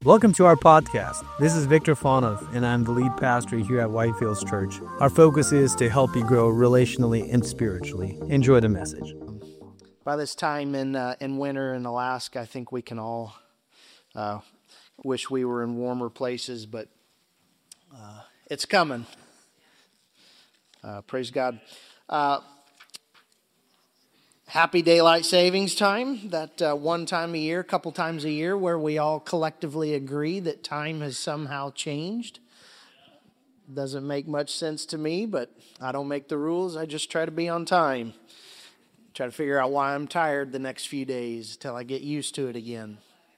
Welcome to our podcast. This is Victor Fonov, and I'm the lead pastor here at Whitefields Church. Our focus is to help you grow relationally and spiritually. Enjoy the message. By this time in winter in Alaska, I think we can all wish we were in warmer places, but it's coming. Praise God. Happy daylight savings time, that one time a year, couple times a year, where we all collectively agree that time has somehow changed. Doesn't make much sense to me, but I don't make the rules. I just try to be on time. Try to figure out why I'm tired the next few days till I get used to it again.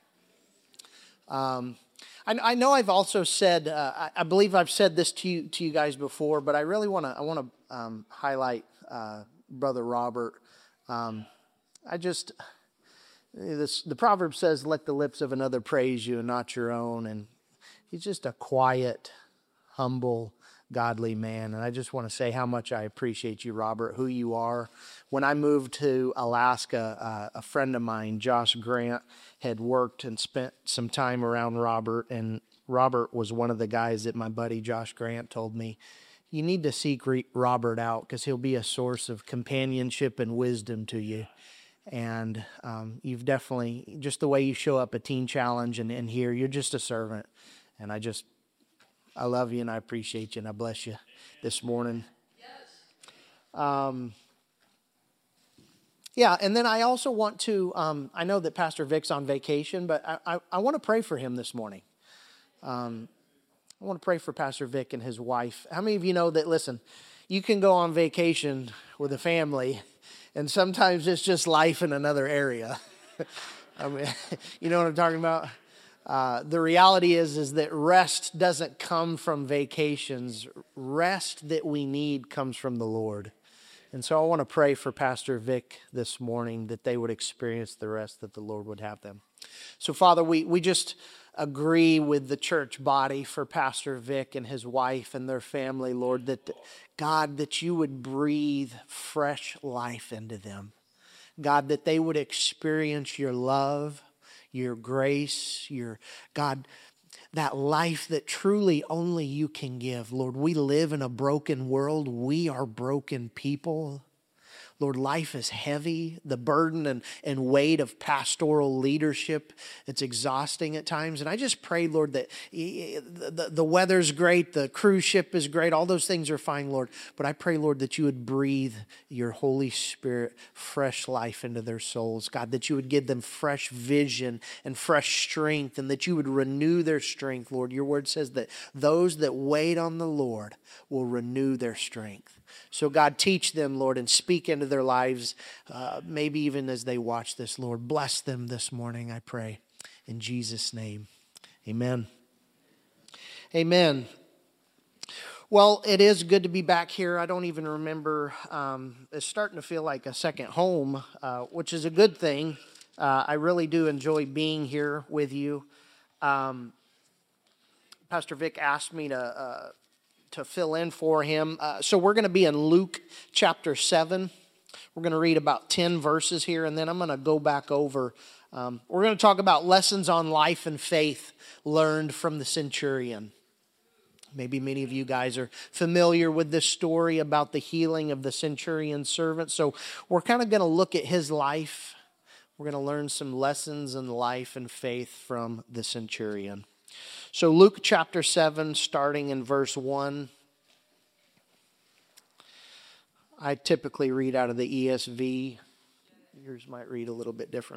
I know I've also said, I believe I've said this to you guys before, but I really want to highlight Brother Robert. The proverb says, "Let the lips of another praise you and not your own." And he's just a quiet, humble, godly man. And I just want to say how much I appreciate you, Robert, who you are. When I moved to Alaska, a friend of mine, Josh Grant, had worked and spent some time around Robert. And Robert was one of the guys that my buddy Josh Grant told me, you need to seek Robert out because he'll be a source of companionship and wisdom to you. And you've definitely, just the way you show up at Teen Challenge and here, you're just a servant. And I love you and I appreciate you and I bless you this morning. Yeah, and then I also want to, I know that Pastor Vic's on vacation, but I want to pray for him this morning. I want to pray for Pastor Vic and his wife. How many of you know that, listen, you can go on vacation with a family, and sometimes it's just life in another area. I mean, you know what I'm talking about? The reality is that rest doesn't come from vacations. Rest that we need comes from the Lord. And so I want to pray for Pastor Vic this morning that they would experience the rest that the Lord would have them. So, Father, we just agree with the church body for Pastor Vic and his wife and their family, Lord, that God, that you would breathe fresh life into them. God, that they would experience your love, your grace, God, that life that truly only you can give. Lord, we live in a broken world. We are broken people. Lord, life is heavy. The burden and weight of pastoral leadership, it's exhausting at times. And I just pray, Lord, that the weather's great, the cruise ship is great, all those things are fine, Lord. But I pray, Lord, that you would breathe your Holy Spirit fresh life into their souls. God, that you would give them fresh vision and fresh strength, and that you would renew their strength, Lord. Your word says that those that wait on the Lord will renew their strength. So God, teach them, Lord, and speak into their lives, maybe even as they watch this, Lord. Bless them this morning, I pray. In Jesus' name, amen. Amen. Well, it is good to be back here. I don't even remember. It's starting to feel like a second home, which is a good thing. I really do enjoy being here with you. Pastor Vic asked me to fill in for him. So we're going to be in Luke chapter 7. We're going to read about 10 verses here, and then I'm going to go back over. We're going to talk about lessons on life and faith learned from the centurion. Maybe many of you guys are familiar with this story about the healing of the centurion's servant. So we're kind of going to look at his life. We're going to learn some lessons in life and faith from the centurion. So Luke chapter 7, starting in verse 1. I typically read out of the ESV. Yours might read a little bit different.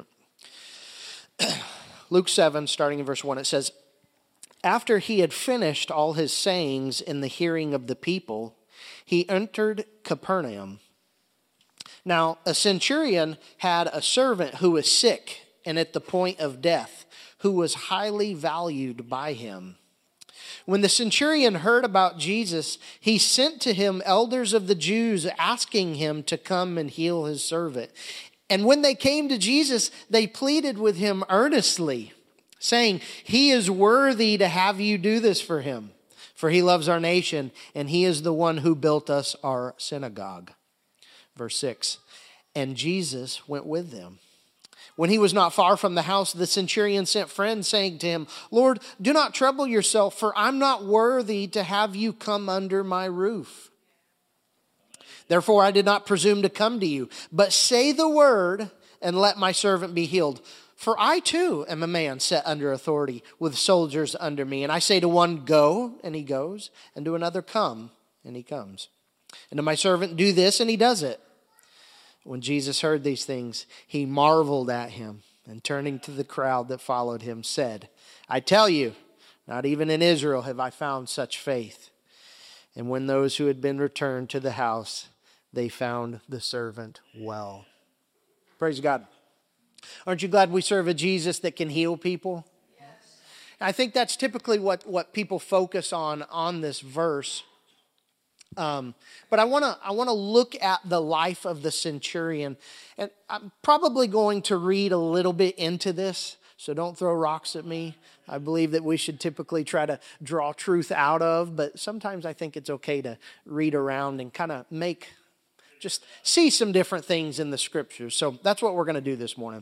Luke 7, starting in verse 1, it says, "After he had finished all his sayings in the hearing of the people, he entered Capernaum. Now a centurion had a servant who was sick and at the point of death, who was highly valued by him. When the centurion heard about Jesus, he sent to him elders of the Jews, asking him to come and heal his servant. And when they came to Jesus, they pleaded with him earnestly, saying, 'He is worthy to have you do this for him, for he loves our nation, and he is the one who built us our synagogue.'" Verse 6, "And Jesus went with them. When he was not far from the house, the centurion sent friends, saying to him, Lord, do not trouble yourself, for I'm not worthy to have you come under my roof. Therefore I did not presume to come to you, but say the word, and let my servant be healed. For I too am a man set under authority, with soldiers under me. And I say to one, go, and he goes, and to another, come, and he comes. And to my servant, do this, and he does it. When Jesus heard these things, he marveled at him, and turning to the crowd that followed him, said, I tell you, not even in Israel have I found such faith. And when those who had been returned to the house, they found the servant well. Praise God. Aren't you glad we serve a Jesus that can heal people? Yes. I think that's typically what people focus on this verse. But I want to look at the life of the centurion, and I'm probably going to read a little bit into this, so don't throw rocks at me. I believe that we should typically try to draw truth out of, but sometimes I think it's okay to read around and kind of just see some different things in the scriptures. So that's what we're going to do this morning.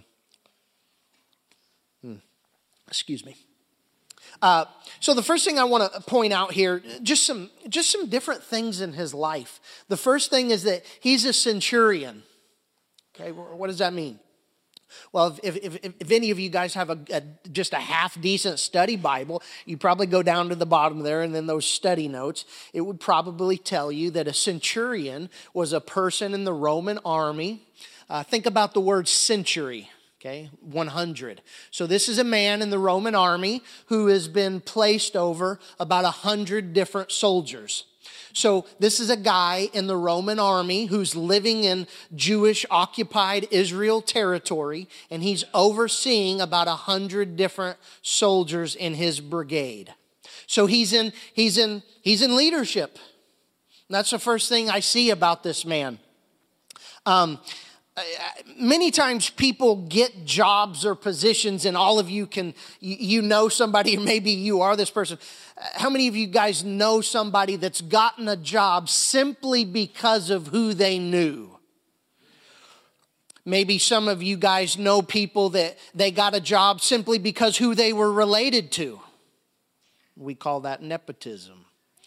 Excuse me. So the first thing I want to point out here, just some different things in his life. The first thing is that he's a centurion. Okay, what does that mean? Well, if any of you guys have just a half decent study Bible, you probably go down to the bottom there, and then those study notes, it would probably tell you that a centurion was a person in the Roman army. Think about the word century. Okay, 100. So this is a man in the Roman army who has been placed over about 100 different soldiers. So this is a guy in the Roman army who's living in Jewish occupied Israel territory, and he's overseeing about 100 different soldiers in his brigade. So he's in leadership. And that's the first thing I see about this man. Many times people get jobs or positions, and all of you you know somebody, or maybe you are this person. How many of you guys know somebody that's gotten a job simply because of who they knew? Maybe some of you guys know people that they got a job simply because who they were related to. We call that nepotism.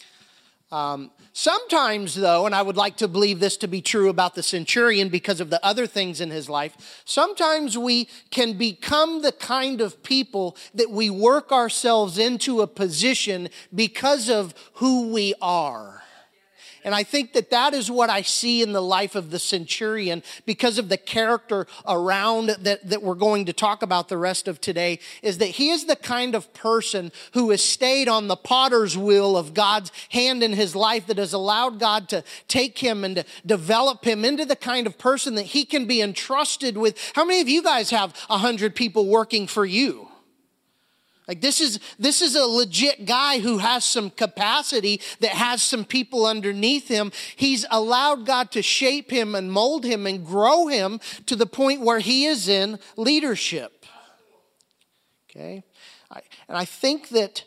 Sometimes, though, and I would like to believe this to be true about the centurion because of the other things in his life, sometimes we can become the kind of people that we work ourselves into a position because of who we are. And I think that is what I see in the life of the centurion because of the character around that we're going to talk about the rest of today, is that he is the kind of person who has stayed on the potter's wheel of God's hand in his life, that has allowed God to take him and to develop him into the kind of person that he can be entrusted with. How many of you guys have 100 people working for you? Like this is a legit guy who has some capacity, that has some people underneath him. He's allowed God to shape him and mold him and grow him to the point where he is in leadership. Okay? And I think that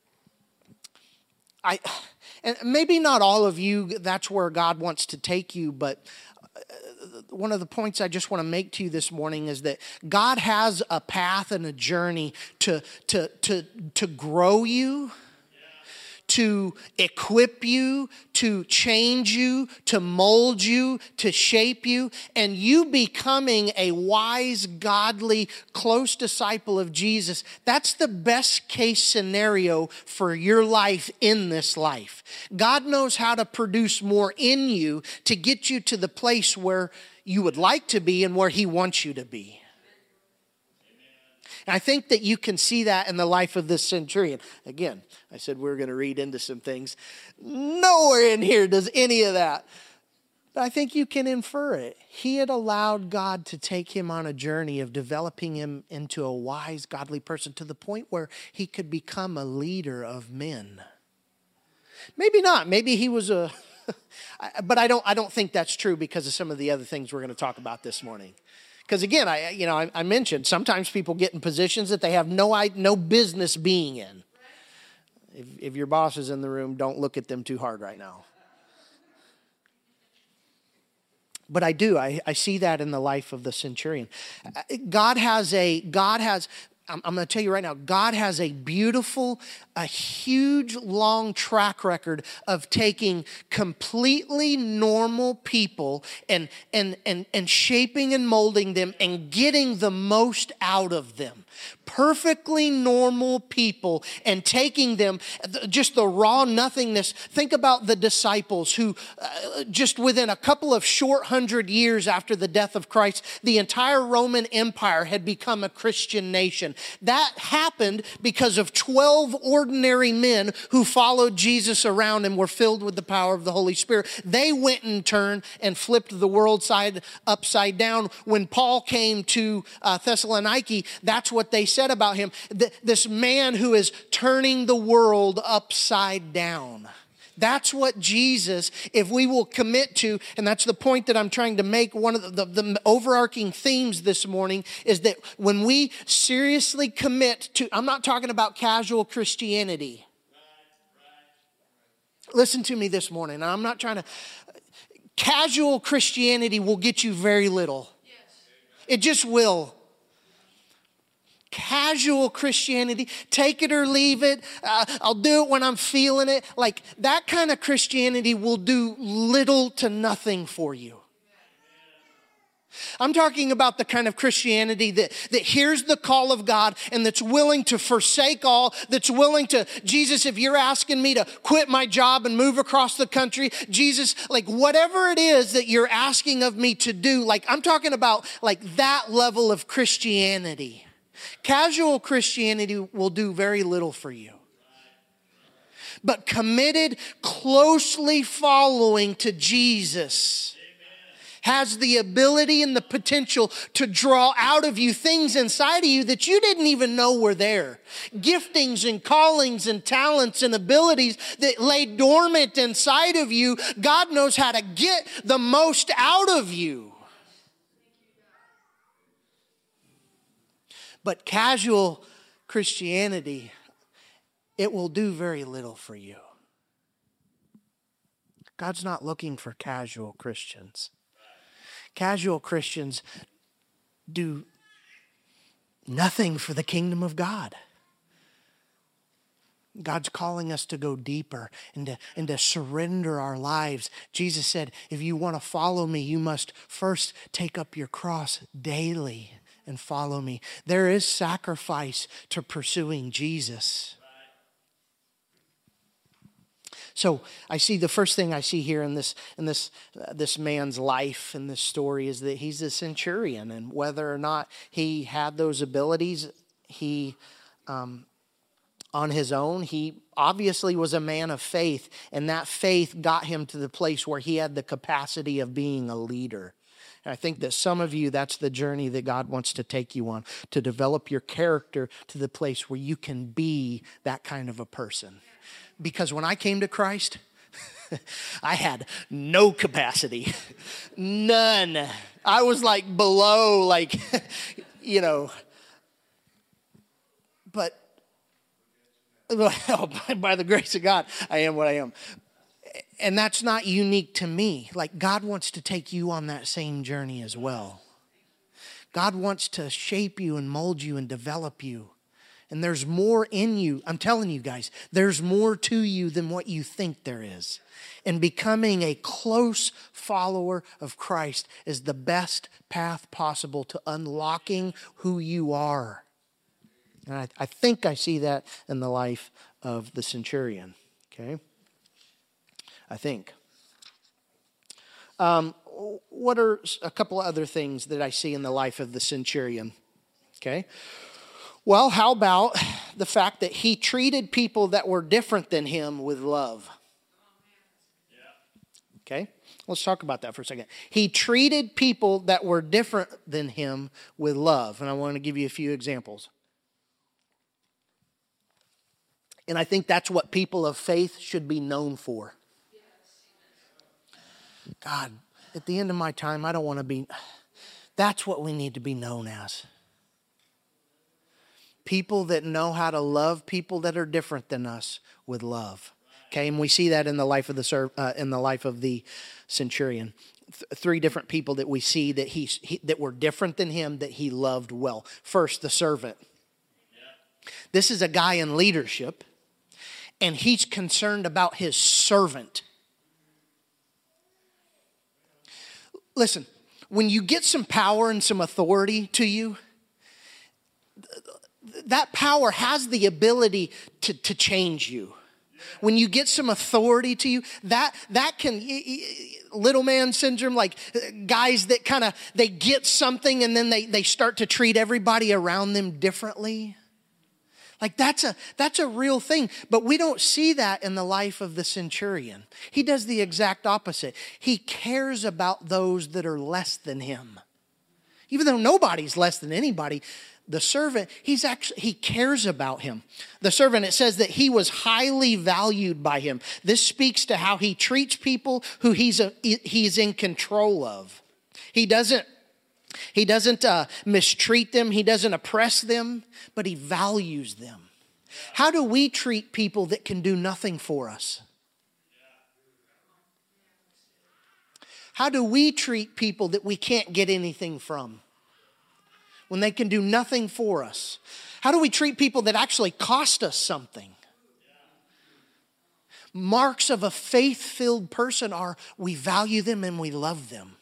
and maybe not all of you, that's where God wants to take you, but one of the points I just want to make to you this morning is that God has a path and a journey to grow you, to equip you, to change you, to mold you, to shape you, and you becoming a wise, godly, close disciple of Jesus. That's the best case scenario for your life in this life. God knows how to produce more in you to get you to the place where you would like to be and where he wants you to be. And I think that you can see that in the life of this centurion. Again, I said we're going to read into some things. Nowhere in here does any of that. But I think you can infer it. He had allowed God to take him on a journey of developing him into a wise, godly person to the point where he could become a leader of men. Maybe not. Maybe he was but I don't think that's true because of some of the other things we're going to talk about this morning. Because again, I mentioned sometimes people get in positions that they have no business being in. If your boss is in the room, don't look at them too hard right now. But I do. I see that in the life of the centurion. I'm going to tell you right now, God has a beautiful, a huge, long track record of taking completely normal people and shaping and molding them and getting the most out of them. Perfectly normal people and taking them, just the raw nothingness. Think about the disciples who just within a couple of short 100 years after the death of Christ, the entire Roman Empire had become a Christian nation. That happened because of 12 ordinary men who followed Jesus around and were filled with the power of the Holy Spirit. They went and turned and flipped the world upside down. When Paul came to Thessaloniki, that's what they said about him. This man who is turning the world upside down. That's what Jesus, if we will commit to, and that's the point that I'm trying to make, one of the overarching themes this morning is that when we seriously commit to, I'm not talking about casual Christianity. Listen to me this morning. I'm not trying to, casual Christianity will get you very little. It just will. Casual Christianity, take it or leave it, I'll do it when I'm feeling it. Like that kind of Christianity will do little to nothing for you. I'm talking about the kind of Christianity that hears the call of God and that's willing to forsake all, that's willing to, Jesus, if you're asking me to quit my job and move across the country, Jesus, like whatever it is that you're asking of me to do, like I'm talking about like that level of Christianity. Casual Christianity will do very little for you. But committed, closely following to Jesus has the ability and the potential to draw out of you things inside of you that you didn't even know were there. Giftings and callings and talents and abilities that lay dormant inside of you. God knows how to get the most out of you. But casual Christianity, it will do very little for you. God's not looking for casual Christians. Casual Christians do nothing for the kingdom of God. God's calling us to go deeper and to surrender our lives. Jesus said, if you want to follow me, you must first take up your cross daily and follow me. There is sacrifice to pursuing Jesus. So I see the first thing I see here in this man's life in this story is that he's a centurion, and whether or not he had those abilities, he on his own, he obviously was a man of faith, and that faith got him to the place where he had the capacity of being a leader. And I think that some of you, that's the journey that God wants to take you on, to develop your character to the place where you can be that kind of a person. Because when I came to Christ, I had no capacity, none. I was like below, like, you know, but by the grace of God, I am what I am. And that's not unique to me. Like God wants to take you on that same journey as well. God wants to shape you and mold you and develop you. And there's more in you. I'm telling you guys, there's more to you than what you think there is. And becoming a close follower of Christ is the best path possible to unlocking who you are. And I think I see that in the life of the centurion. Okay? I think. What are a couple of other things that I see in the life of the centurion? Okay. Well, how about the fact that he treated people that were different than him with love? Okay. Let's talk about that for a second. He treated people that were different than him with love. And I want to give you a few examples. And I think that's what people of faith should be known for. God, at the end of my time, I don't want to be, that's what we need to be known as. People that know how to love people that are different than us with love. Okay, and we see that in the life of the centurion. three different people that we see that that were different than him, that he loved well. First, the servant. This is a guy in leadership, and he's concerned about his servant. Listen, when you get some power and some authority to you, that power has the ability to change you. When you get some authority to you, that can, little man syndrome, like guys that kind of, they get something and then they start to treat everybody around them differently. Like that's a real thing, but we don't see that in the life of the centurion. He does the exact opposite. He cares about those that are less than him. Even though nobody's less than anybody, the servant, he cares about him. The servant, it says that he was highly valued by him. This speaks to how he treats people who he's in control of. He doesn't mistreat them. He doesn't oppress them, but he values them. How do we treat people that can do nothing for us? How do we treat people that we can't get anything from when they can do nothing for us? How do we treat people that actually cost us something? Marks of a faith-filled person are we value them and we love them.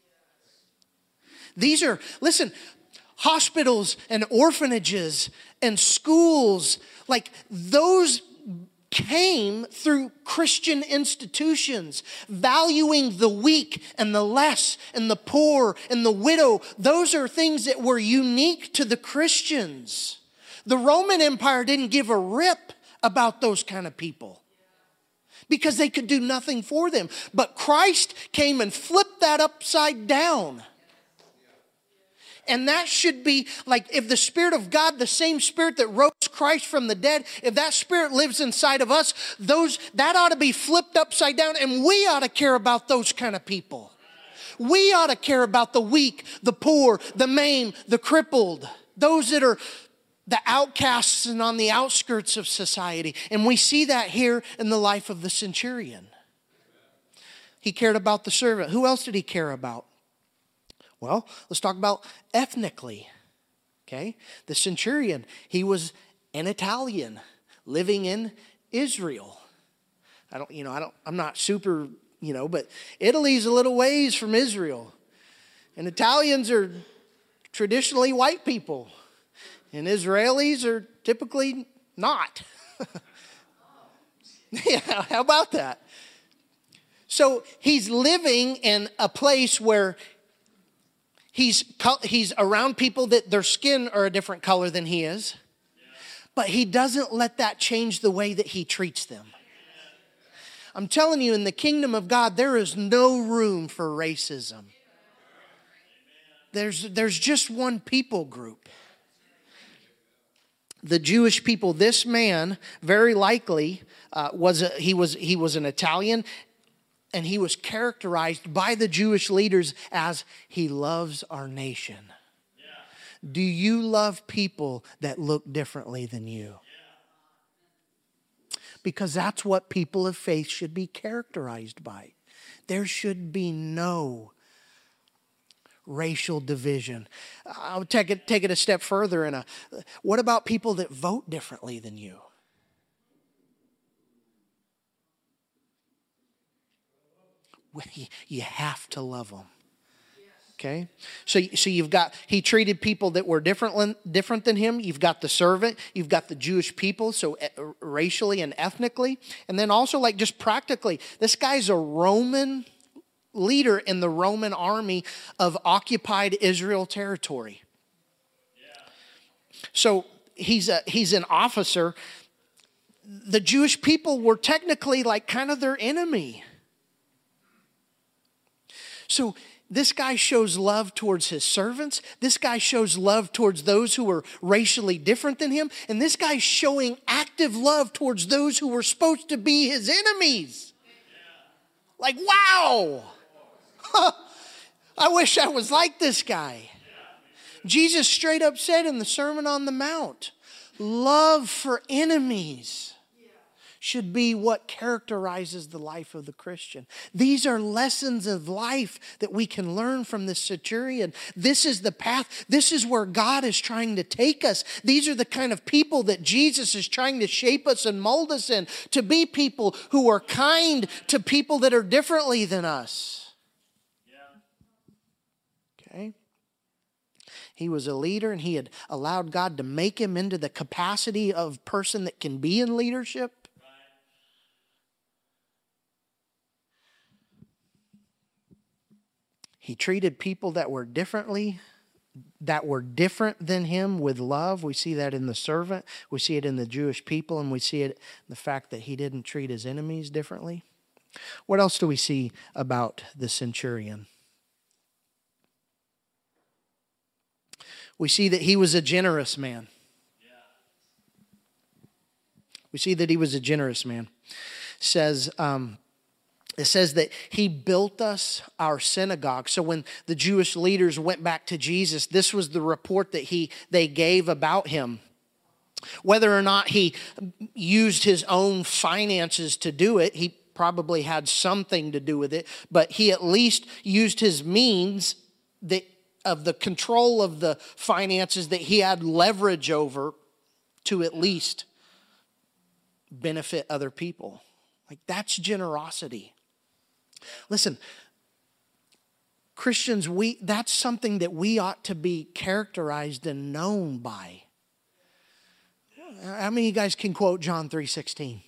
These are, listen, hospitals and orphanages and schools, like those came through Christian institutions, valuing the weak and the less and the poor and the widow. Those are things that were unique to the Christians. The Roman Empire didn't give a rip about those kind of people because they could do nothing for them. But Christ came and flipped that upside down. And that should be like, if the Spirit of God, the same Spirit that rose Christ from the dead, if that Spirit lives inside of us, that ought to be flipped upside down, and we ought to care about those kind of people. We ought to care about the weak, the poor, the maimed, the crippled, those that are the outcasts and on the outskirts of society. And we see that here in the life of the centurion. He cared about the servant. Who else did he care about? Well, let's talk about ethnically, okay? The centurion, he was an Italian living in Israel. I'm not super, but Italy's a little ways from Israel. And Italians are traditionally white people. And Israelis are typically not. Yeah, how about that? So he's living in a place where he's around people that their skin are a different color than he is. But he doesn't let that change the way that he treats them. I'm telling you, in the kingdom of God, there is no room for racism. There's just one people group. The Jewish people, this man very likely was an Italian. And he was characterized by the Jewish leaders as he loves our nation. Yeah. Do you love people that look differently than you? Yeah. Because that's what people of faith should be characterized by. There should be no racial division. I'll take it a step further. What about people that vote differently than you? You have to love them. Okay? So you've got, he treated people that were different than him. You've got the servant. You've got the Jewish people, so racially and ethnically. And then also like just practically, this guy's a Roman leader in the Roman army of occupied Israel territory. So he's an officer. The Jewish people were technically like kind of their enemy. So this guy shows love towards his servants. This guy shows love towards those who are racially different than him. And this guy's showing active love towards those who were supposed to be his enemies. Like, wow. I wish I was like this guy. Jesus straight up said in the Sermon on the Mount, love for enemies. should be what characterizes the life of the Christian. These are lessons of life that we can learn from this centurion. This is the path. This is where God is trying to take us. These are the kind of people that Jesus is trying to shape us and mold us in, to be people who are kind to people that are differently than us. Okay? He was a leader, and he had allowed God to make him into the capacity of person that can be in leadership. He treated people that were different than him with love. We see that in the servant. We see it in the Jewish people, and we see it in the fact that he didn't treat his enemies differently. What else do we see about the centurion? We see that he was a generous man. We see that he was a generous man. It says that he built us our synagogue. So when the Jewish leaders went back to Jesus, this was the report that they gave about him. Whether or not he used his own finances to do it, he probably had something to do with it, but he at least used his means of the control of the finances that he had leverage over to at least benefit other people. Like, that's generosity. Listen, Christians, that's something that we ought to be characterized and known by. How many of you guys can quote John 3:16?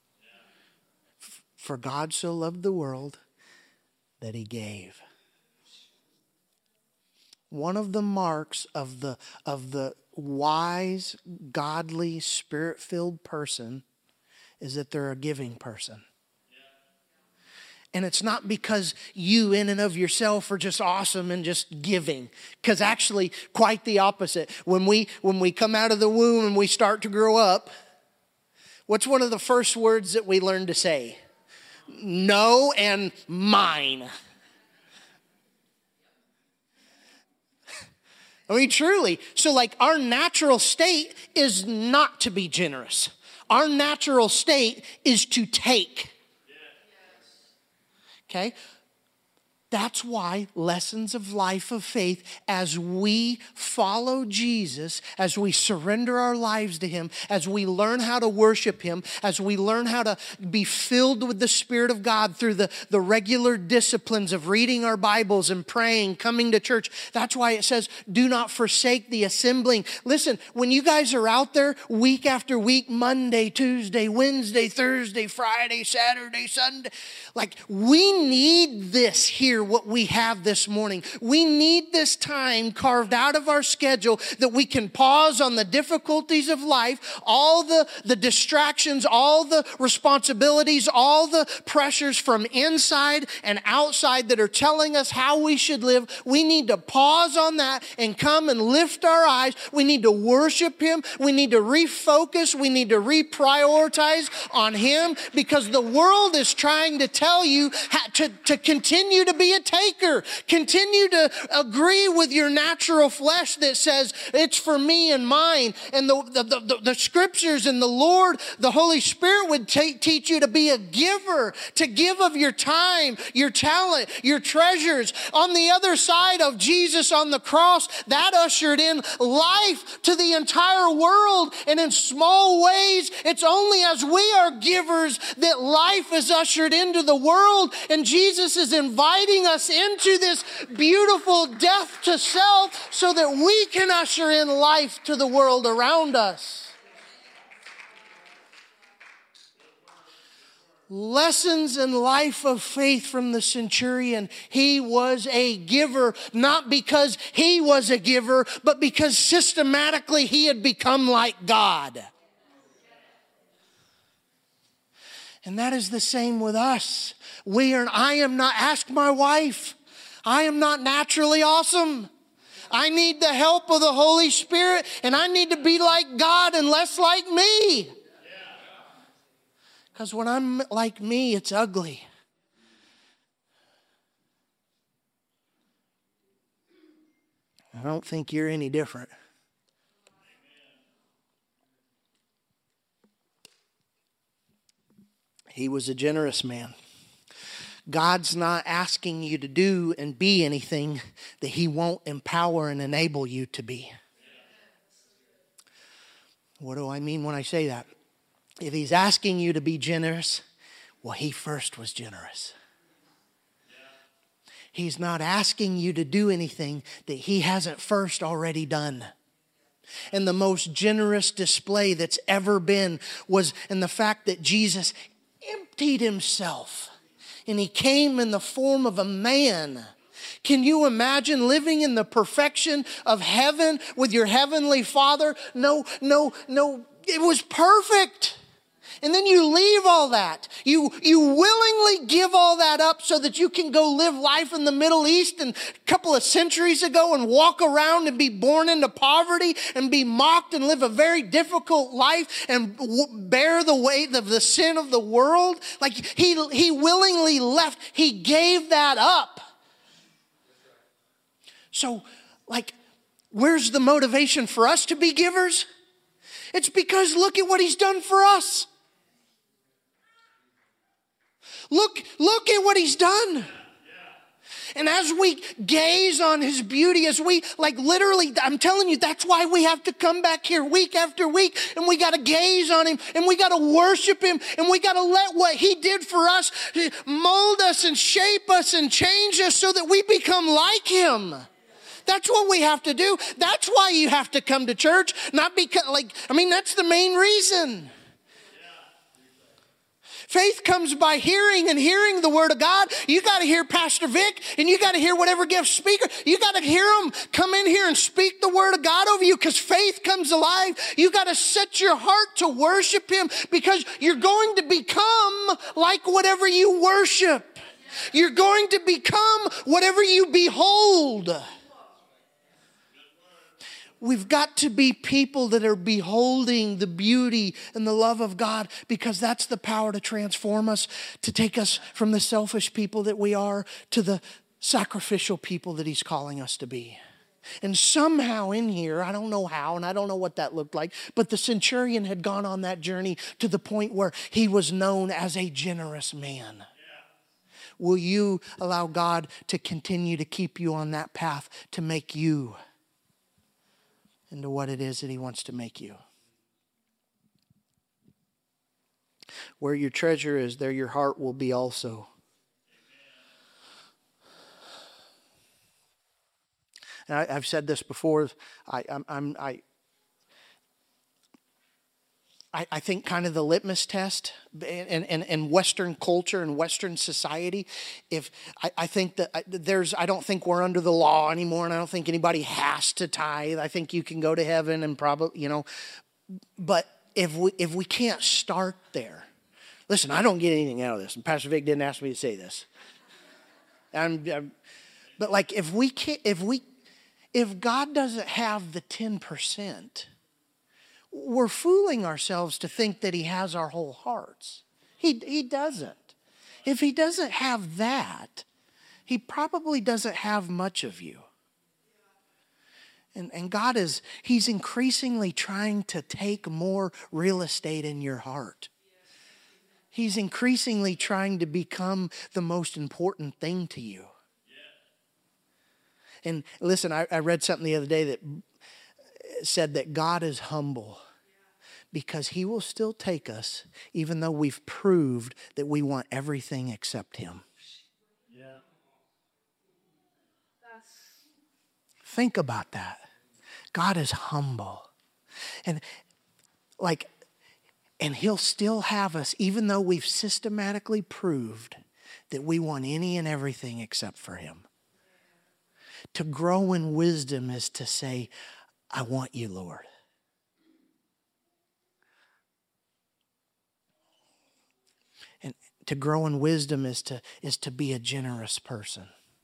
For God so loved the world that he gave. One of the marks of the wise, godly, spirit-filled person is that they're a giving person. And it's not because you in and of yourself are just awesome and just giving. Because actually, quite the opposite. When we come out of the womb and we start to grow up, what's one of the first words that we learn to say? No and mine. I mean, truly. So like, our natural state is not to be generous. Our natural state is to take. Okay? That's why lessons of life of faith, as we follow Jesus, as we surrender our lives to him, as we learn how to worship him, as we learn how to be filled with the Spirit of God through the regular disciplines of reading our Bibles and praying, coming to church. That's why it says, do not forsake the assembling. Listen, when you guys are out there week after week, Monday, Tuesday, Wednesday, Thursday, Friday, Saturday, Sunday, like, we need this here, what we have this morning. We need this time carved out of our schedule that we can pause on the difficulties of life, all the distractions, all the responsibilities, all the pressures from inside and outside that are telling us how we should live. We need to pause on that and come and lift our eyes. We need to worship him. We need to refocus. We need to reprioritize on him, because the world is trying to tell you to continue to be a taker. Continue to agree with your natural flesh that says it's for me and mine. And the scriptures and the Lord, the Holy Spirit would teach you to be a giver, to give of your time, your talent, your treasures. On the other side of Jesus on the cross, that ushered in life to the entire world. And in small ways, it's only as we are givers that life is ushered into the world. And Jesus is inviting us into this beautiful death to self so that we can usher in life to the world around us. Lessons in life of faith from the centurion. He was a giver, not because he was a giver, but because systematically he had become like God. And that is the same with us. Ask my wife, I am not naturally awesome. I need the help of the Holy Spirit, and I need to be like God and less like me. Because when I'm like me, it's ugly. I don't think you're any different. He was a generous man. God's not asking you to do and be anything that He won't empower and enable you to be. What do I mean when I say that? If He's asking you to be generous, well, He first was generous. He's not asking you to do anything that He hasn't first already done. And the most generous display that's ever been was in the fact that Jesus emptied Himself. And He came in the form of a man. Can you imagine living in the perfection of heaven with your heavenly Father? No. It was perfect. And then you leave all that. You willingly give all that up so that you can go live life in the Middle East and a couple of centuries ago and walk around and be born into poverty and be mocked and live a very difficult life and bear the weight of the sin of the world. Like he willingly left. He gave that up. So, where's the motivation for us to be givers? It's because look at what He's done for us. Look at what He's done. And as we gaze on His beauty, as we literally, I'm telling you, that's why we have to come back here week after week, and we got to gaze on Him, and we got to worship Him, and we got to let what He did for us mold us and shape us and change us so that we become like Him. That's what we have to do. That's why you have to come to church, not because, that's the main reason. Faith comes by hearing, and hearing the Word of God. You got to hear Pastor Vic, and you got to hear whatever gift speaker. You got to hear them come in here and speak the Word of God over you, because faith comes alive. You got to set your heart to worship Him, because you're going to become like whatever you worship. You're going to become whatever you behold. We've got to be people that are beholding the beauty and the love of God, because that's the power to transform us, to take us from the selfish people that we are to the sacrificial people that He's calling us to be. And somehow in here, I don't know how, and I don't know what that looked like, but the centurion had gone on that journey to the point where he was known as a generous man. Will you allow God to continue to keep you on that path to make you into what it is that He wants to make you? Where your treasure is, there your heart will be also. And I've said this before. I think kind of the litmus test in Western culture and Western society, I think that I don't think we're under the law anymore, and I don't think anybody has to tithe. I think you can go to heaven and probably, but if we can't start there, listen, I don't get anything out of this, and Pastor Vic didn't ask me to say this. But if God doesn't have the 10%. We're fooling ourselves to think that He has our whole hearts. He doesn't. If He doesn't have that, He probably doesn't have much of you. And God He's increasingly trying to take more real estate in your heart. He's increasingly trying to become the most important thing to you. And listen, I read something the other day that said that God is humble, because He will still take us even though we've proved that we want everything except Him. Yeah. Think about that. God is humble. And He'll still have us even though we've systematically proved that we want any and everything except for Him. To grow in wisdom is to say, I want you, Lord. And to grow in wisdom is to be a generous person.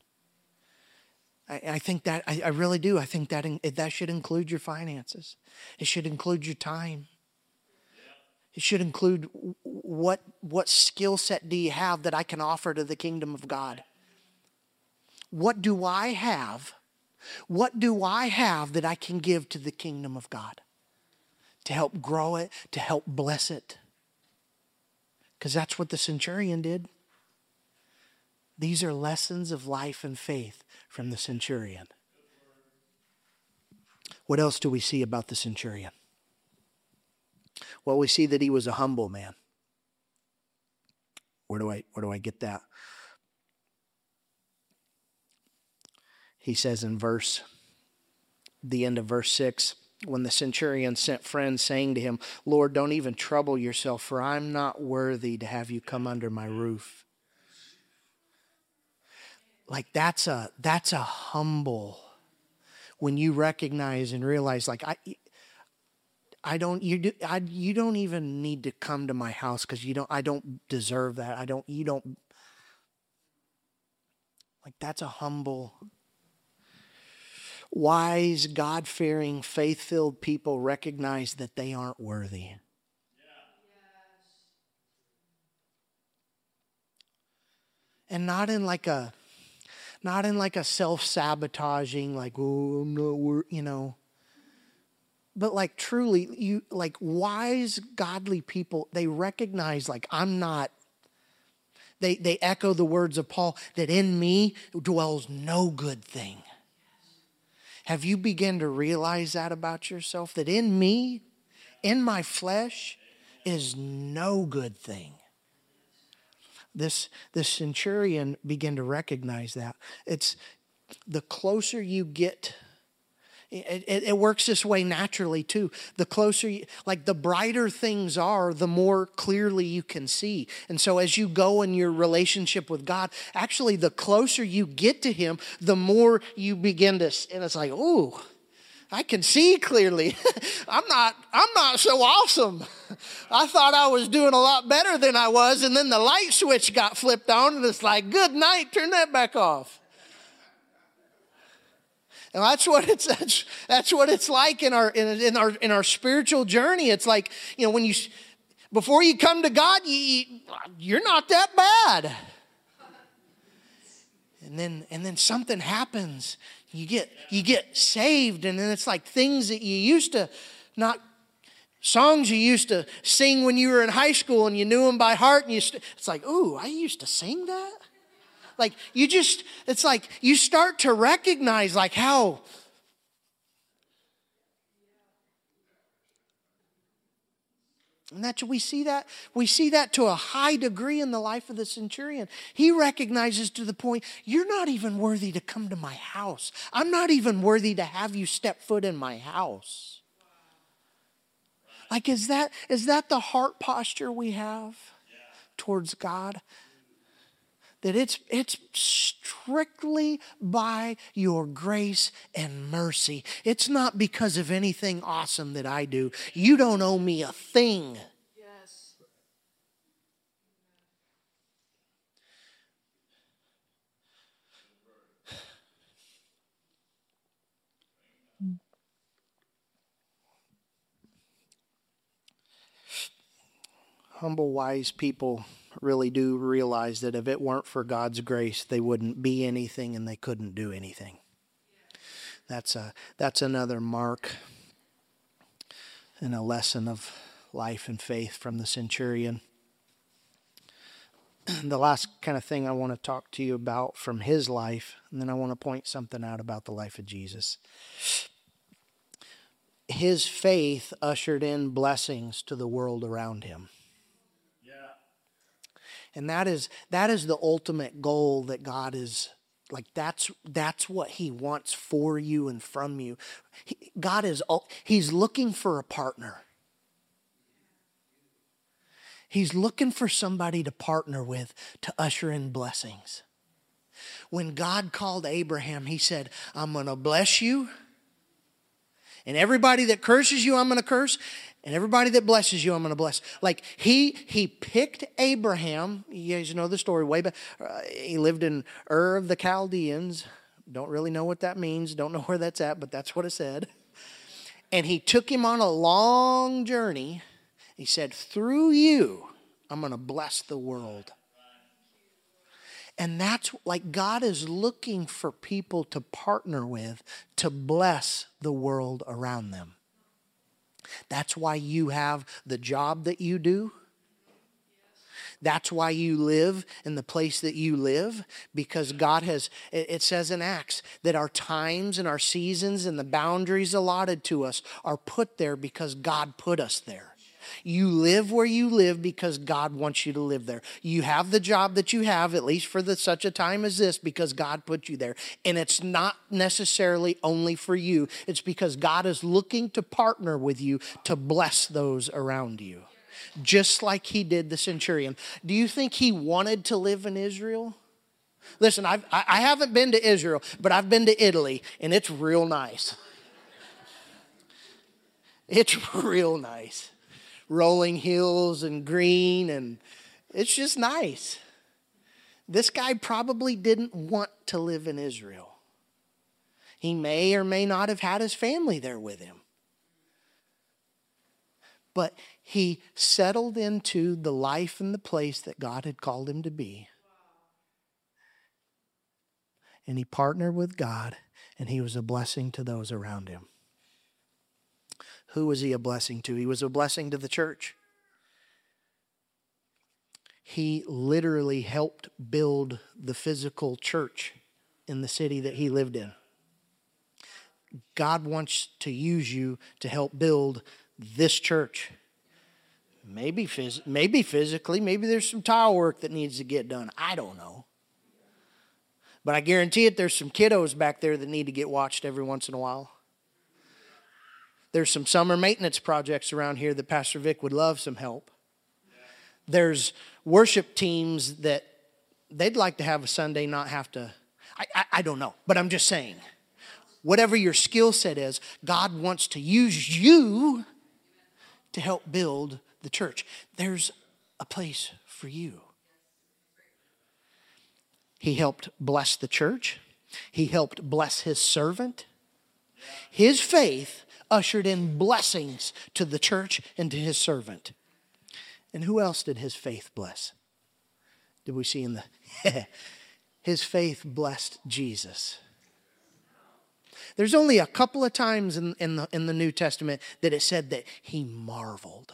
I think that, I really do. I think that should include your finances. It should include your time. It should include what skill set do you have that I can offer to the kingdom of God? What do I have? What do I have that I can give to the kingdom of God? To help grow it, to help bless it. Because that's what the centurion did. These are lessons of life and faith from the centurion. What else do we see about the centurion? Well, we see that he was a humble man. Where do I get that? He says in the end of verse 6, when the centurion sent friends saying to him, Lord, don't even trouble yourself, for I'm not worthy to have you come under my roof. Like that's a humble, when you recognize and realize, like you don't even need to come to my house because I don't deserve that. Like that's a humble. Wise, God-fearing, faith-filled people recognize that they aren't worthy. And not in like a self-sabotaging, like, oh, I'm not worthy, But like truly, like wise, godly people, they recognize like I'm not. They echo the words of Paul that in me dwells no good thing. Have you begun to realize that about yourself? That in me, in my flesh, is no good thing. This centurion began to recognize that. It's the closer you get. It works this way naturally too. The closer, like the brighter things are, the more clearly you can see. And so as you go in your relationship with God, actually the closer you get to Him, the more you begin to, and it's like, ooh, I can see clearly. I'm not so awesome. I thought I was doing a lot better than I was, and then the light switch got flipped on, and it's like, good night, turn that back off. And that's what it's like in our spiritual journey. It's like, when before you come to God, you're not that bad. And then something happens. You get saved, and then it's like things that you used to not, songs you used to sing when you were in high school and you knew them by heart, and it's like, ooh, I used to sing that? Like it's like you start to recognize like how and that's we see that to a high degree in the life of the centurion. He recognizes to the point, you're not even worthy to come to my house. I'm not even worthy to have you step foot in my house. Like is that the heart posture we have towards God? That it's strictly by your grace and mercy. It's not because of anything awesome that I do. You don't owe me a thing. Yes. Humble, wise people really do realize that if it weren't for God's grace, they wouldn't be anything and they couldn't do anything. That's another mark and a lesson of life and faith from the centurion. The last kind of thing I want to talk to you about from his life, and then I want to point something out about the life of Jesus. His faith ushered in blessings to the world around him. And that is the ultimate goal that God is, like that's what He wants for you and from you. He's looking for a partner. He's looking for somebody to partner with to usher in blessings. When God called Abraham, He said, I'm going to bless you. And everybody that curses you, I'm going to curse. And everybody that blesses you, I'm going to bless. Like he picked Abraham. You guys know the story way back. He lived in Ur of the Chaldeans. Don't really know what that means. Don't know where that's at, but that's what it said. And He took him on a long journey. He said, through you, I'm going to bless the world. And that's like God is looking for people to partner with to bless the world around them. That's why you have the job that you do. That's why you live in the place that you live, because God has, it says in Acts that our times and our seasons and the boundaries allotted to us are put there because God put us there. You live where you live because God wants you to live there. You have the job that you have, at least for such a time as this, because God put you there. And it's not necessarily only for you. It's because God is looking to partner with you to bless those around you. Just like he did the centurion. Do you think he wanted to live in Israel? Listen, I haven't been to Israel, but I've been to Italy, and it's real nice. It's real nice. Rolling hills and green, and it's just nice. This guy probably didn't want to live in Israel. He may or may not have had his family there with him. But he settled into the life and the place that God had called him to be. And he partnered with God, and he was a blessing to those around him. Who was he a blessing to? He was a blessing to the church. He literally helped build the physical church in the city that he lived in. God wants to use you to help build this church. Maybe physically, maybe there's some tile work that needs to get done. I don't know. But I guarantee it, there's some kiddos back there that need to get watched every once in a while. There's some summer maintenance projects around here that Pastor Vic would love some help. There's worship teams that they'd like to have a Sunday not have to. I don't know, but I'm just saying. Whatever your skill set is, God wants to use you to help build the church. There's a place for you. He helped bless the church. He helped bless his servant. His faith ushered in blessings to the church and to his servant. And who else did his faith bless? Did we see in the... His faith blessed Jesus. There's only a couple of times in the New Testament that it said that he marveled.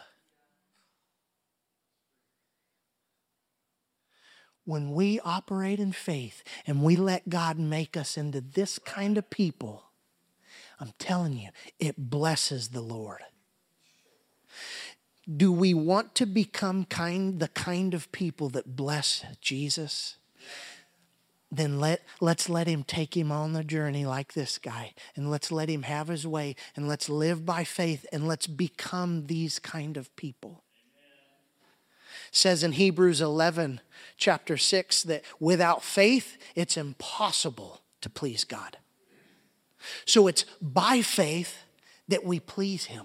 When we operate in faith and we let God make us into this kind of people, I'm telling you, it blesses the Lord. Do we want to become the kind of people that bless Jesus? Then let's let him take him on the journey like this guy. And let's let him have his way. And let's live by faith. And let's become these kind of people. It says in Hebrews 11, chapter 6, that without faith, it's impossible to please God. So it's by faith that we please him.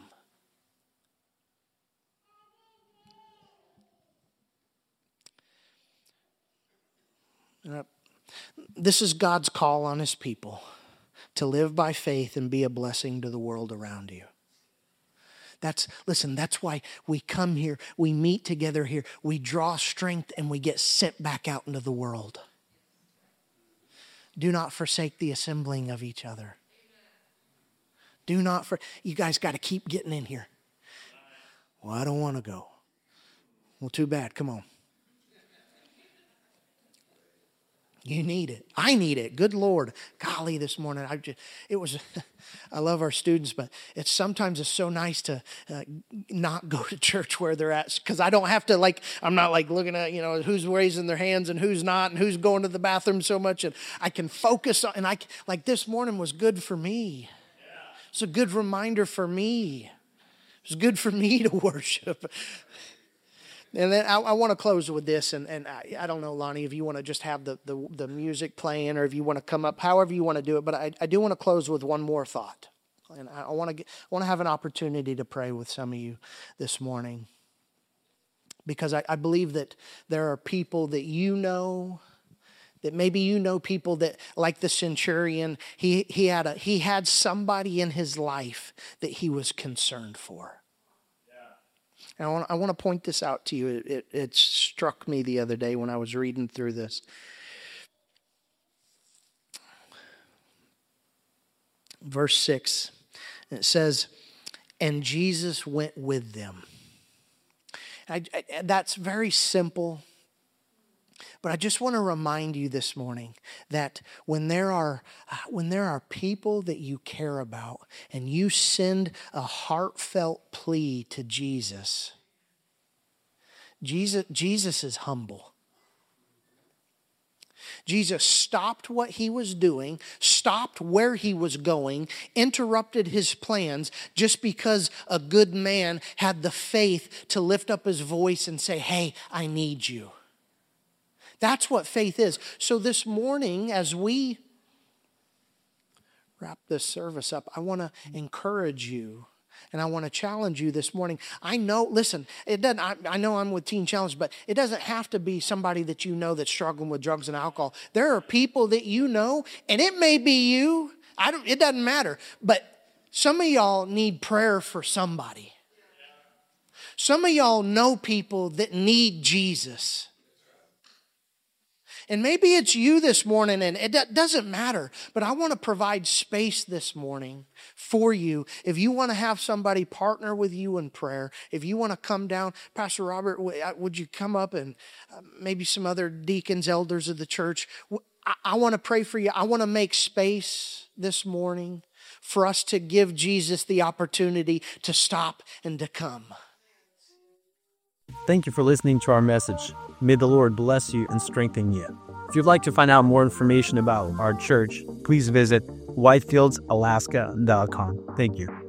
This is God's call on his people to live by faith and be a blessing to the world around you. That's why we come here, we meet together here, we draw strength, and we get sent back out into the world. Do not forsake the assembling of each other. You guys got to keep getting in here. Well, I don't want to go. Well, too bad. Come on. You need it. I need it. Good Lord. Golly, this morning, I love our students, but sometimes it's so nice to not go to church where they're at, because I don't have to, I'm not looking at, who's raising their hands and who's not and who's going to the bathroom so much. And I can focus on, and this morning was good for me. It's a good reminder for me. It's good for me to worship. And then I want to close with this, and I don't know, Lonnie, if you want to just have the music playing, or if you want to come up, however you want to do it. But I do want to close with one more thought, and I want to have an opportunity to pray with some of you this morning, because I believe that there are people that that maybe people that, like the centurion, he had somebody in his life that he was concerned for. And I want to point this out to you. It struck me the other day when I was reading through this. Verse 6, it says, "And Jesus went with them." That's very simple. But I just want to remind you this morning that when there are people that you care about and you send a heartfelt plea to Jesus, Jesus is humble. Jesus stopped what he was doing, stopped where he was going, interrupted his plans just because a good man had the faith to lift up his voice and say, hey, I need you. That's what faith is. So this morning, as we wrap this service up, I want to encourage you. And I want to challenge you this morning. I know, listen, it doesn't. I know I'm with Teen Challenge, but it doesn't have to be somebody that you know that's struggling with drugs and alcohol. There are people that you know, and it may be you. It doesn't matter. But some of y'all need prayer for somebody. Some of y'all know people that need Jesus. And maybe it's you this morning, and it doesn't matter. But I want to provide space this morning for you. If you want to have somebody partner with you in prayer, if you want to come down, Pastor Robert, would you come up, and maybe some other deacons, elders of the church? I want to pray for you. I want to make space this morning for us to give Jesus the opportunity to stop and to come. Thank you for listening to our message. May the Lord bless you and strengthen you. If you'd like to find out more information about our church, please visit whitefieldalaska.com. Thank you.